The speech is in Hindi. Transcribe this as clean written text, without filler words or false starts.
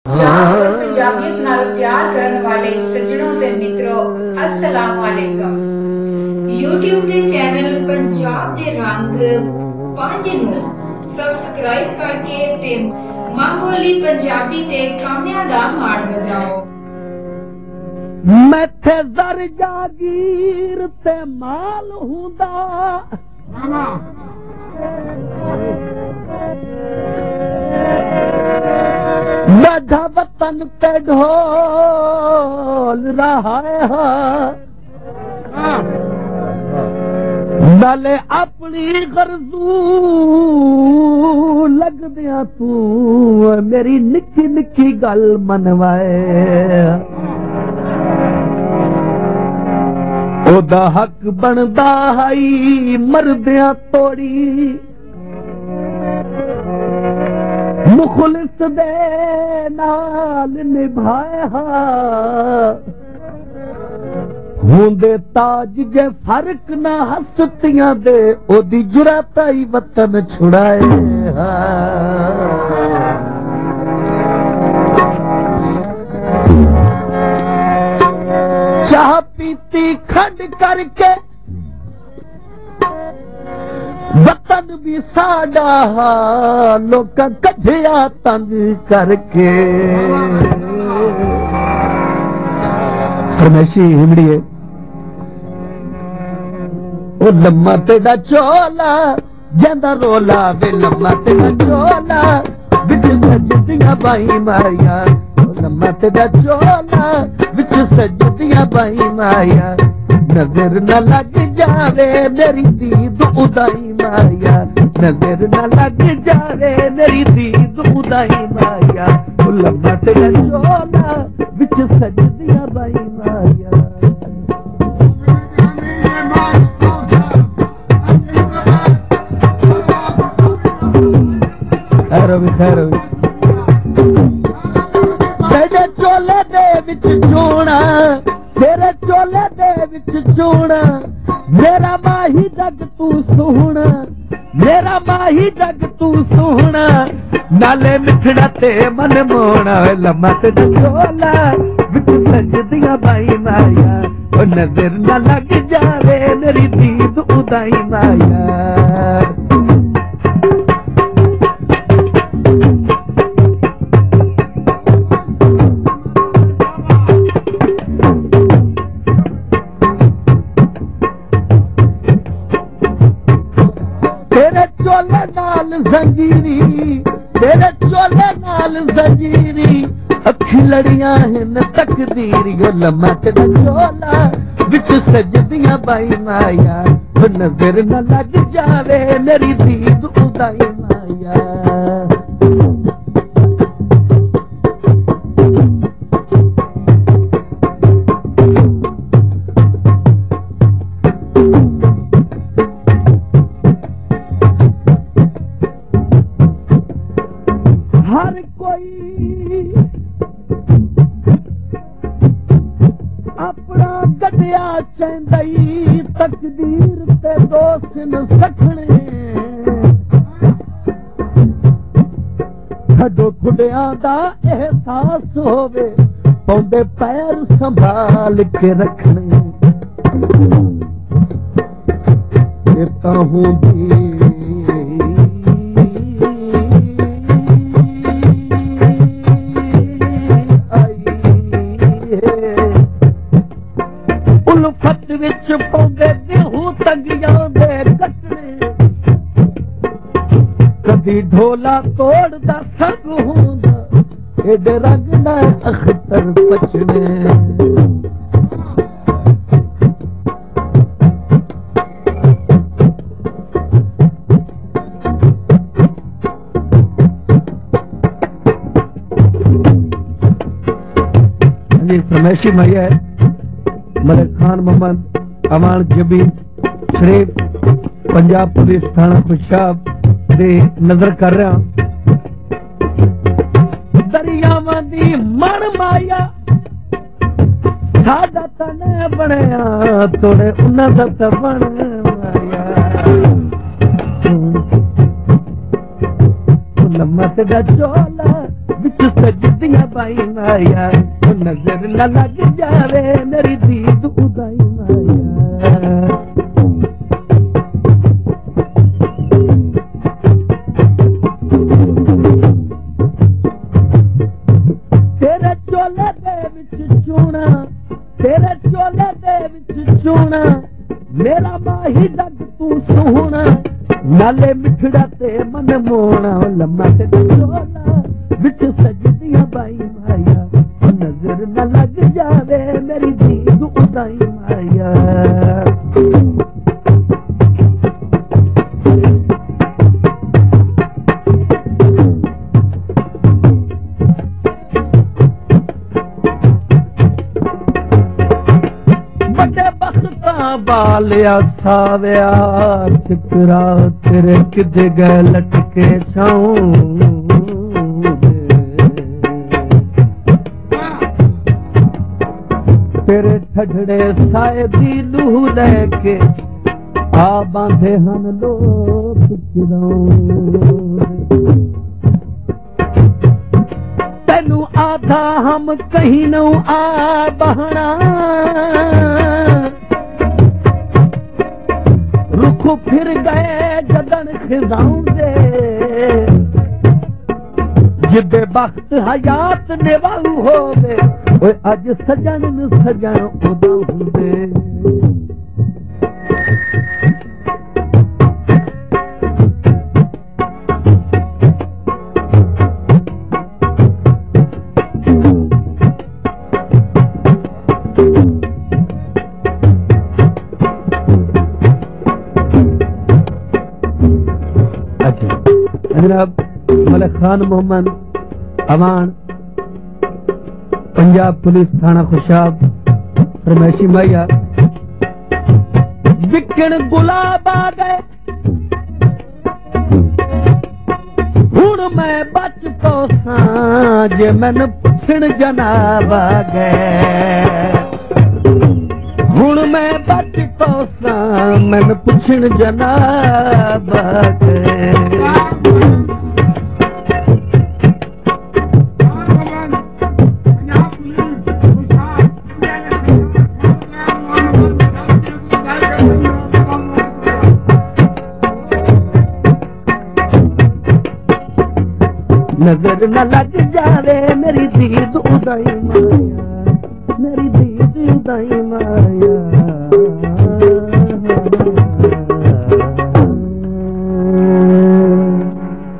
इस्लाम और पंजाबियत नाल प्यार करने वाले सज्जनों ते मित्रों अस्सलाम वालेकुम। यूट्यूब के चैनल पंजाब दे रंग 5 ਨੂੰ सब्सक्राइब करके ते मां बोली पंजाबी ते कामयां दा माण वधाओ। मैथे जर जागीर ते माल हुंदा माझा वतन ते ढोल रहा है नाले अपनी गरजू लगदियां तू मेरी निक्की निक्की गल मनवाए ओदा हक बनदा है मरदियां तोड़ी मुखलिस दे नाल निभाया होंदे ताज जे फर्क ना हस्तियां दे ओदी जुरात ही वतन छुड़ाए चाह पीती खंड करके वतन भी साडा लोग कढ़िया तंग करके फरमैशी हिमड़िए ओ लम्मा तेरा चोला जांदा रोला वे लम्मा तेरा चोला बिच सजदियां बाई माया लम्मा तेरा चोला बिच सजदियां बाई माया नजर न लग जावे मेरी दीद उदाई माया नजर न लग जावे मेरी दीद उदाई माया लम्मा तेरा चोला बिच सजदियां बाई माया खैर तेरे चोले दे विच चूना तेरे चोले दे विच चूना मेरा माही जग तू सोहना मेरा माही जग तू सोहना नाले मिठड़ा ते मन मोना लम्मा तेरा चोला विच सजदियां बाई माया ओ नजर न लग जावे मेरी दीद उदाई माया जंजीरी तेरे चोले नाल जंजीरी अखी लड़ियां हिन तकदीर यो लम्मा तेरा चोला बिच सजदियां बाई माया नजर न लग जावे मेरी दीद उदाई माया अपना गड्डिया चंदई तकदीर ते दोस्त न सखने खडो खुडिया दा एहसास होवे पौंदे पैर संभाल के रखने हूं उल्फत विच पौंदे गेहूं तंगियां दे कटने कदी ढोला तोड़दा संग होंदा एडे रंग ना अख्तर पचने फरमैशी मैया मलिक खान मोहम्मद अमान जबी शरीफ पंजाब पुलिस थाना खुशाब दे नजर कर रहा दरियावां दी मन माया साडा तन बनया तोड़े उन्हां दा त बन माया लम्मा तेरा चोला बिच सजदियां बाई माया नजर न लग जावे मेरी दीद उदाई माया तेरे चोले दे विच चूना तेरे चोले दे विच चूना मेरा माही जग तू सोहना नाले मिठड़ा ते मन मोना लम्मा ते चोला बिच सजदियां बाई माया नजर न लग जावे मेरी दीद उदाई माया बालिया साविया ठिकरा तेरे किदे गए लटके छाऊं तेरे ठगड़े साए दी लूह लेके आ बांधे हन लोग तेनू आधा हम कहीं न आ बहना रुख फिर गए जदन खिजाऊं दे जिबे वक्त हयात निभाऊ हो गए ओए अज सजन न सजन उदा हुंदे जनाब मलिक खान मोहम्मद अमान पंजाब पुलिस थाना खुशाब फरमैशी मैया विकण गुलाब आ गए हुण मैं बच पौसा जे मैन पुछण जनाब आ गए हुण मैं बच पौसा मैन पुछण जनाब आ गए नजर न लग जावे मेरी दीद उदाई माया मेरी दीद उदाई माया